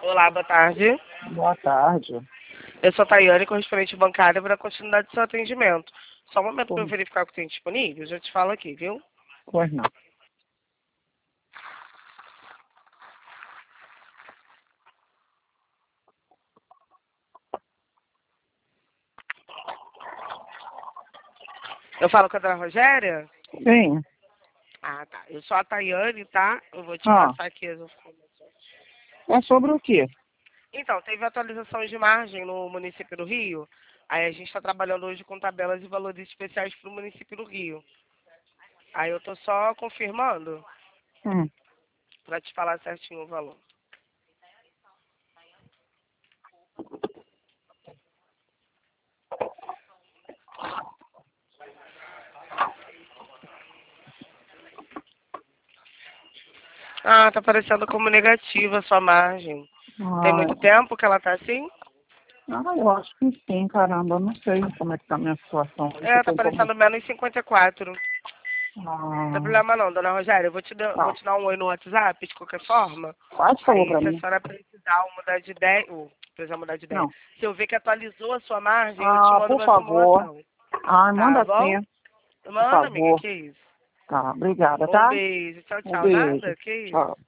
Olá, boa tarde. Boa tarde. Eu sou a Tayane, correspondente bancária para a continuidade do seu atendimento. Só um momento para eu Pois, verificar o que tem disponível, já te falo aqui, viu? pois não. Eu falo com a dona Rogéria? Sim. Ah, tá. Eu sou a Tayane, tá? Eu vou te Ah, passar aqui as informações. é sobre o quê? Então, teve atualização de margem no município do Rio. Aí a gente está trabalhando hoje com tabelas e valores especiais para o município do Rio. Aí eu tô só confirmando Hum. para te falar certinho o valor. Ah, tá aparecendo como negativa a sua margem. Tem Ah, muito tempo que ela tá assim? eu acho que sim, caramba. Eu não sei como é que tá a minha situação. Isso É, eu tá tô como... aparecendo menos 54. Não tem Ah, problema não, dona Rogéria. Eu vou tá. te dar um oi no WhatsApp, de qualquer forma. Faz favor Aí, pra se a mim. senhora precisar mudar de ideia, ou precisar mudar de ideia, Não. se eu ver que atualizou a sua margem, eu te Ah, mando por uma favor. simulação. Ah, Tá manda bom? sim, por Manda, amiga, favor. que isso. Tá, obrigada, Um tá? beijo. Tchau, Um tchau. beijo. Nada? Que isso. Tchau.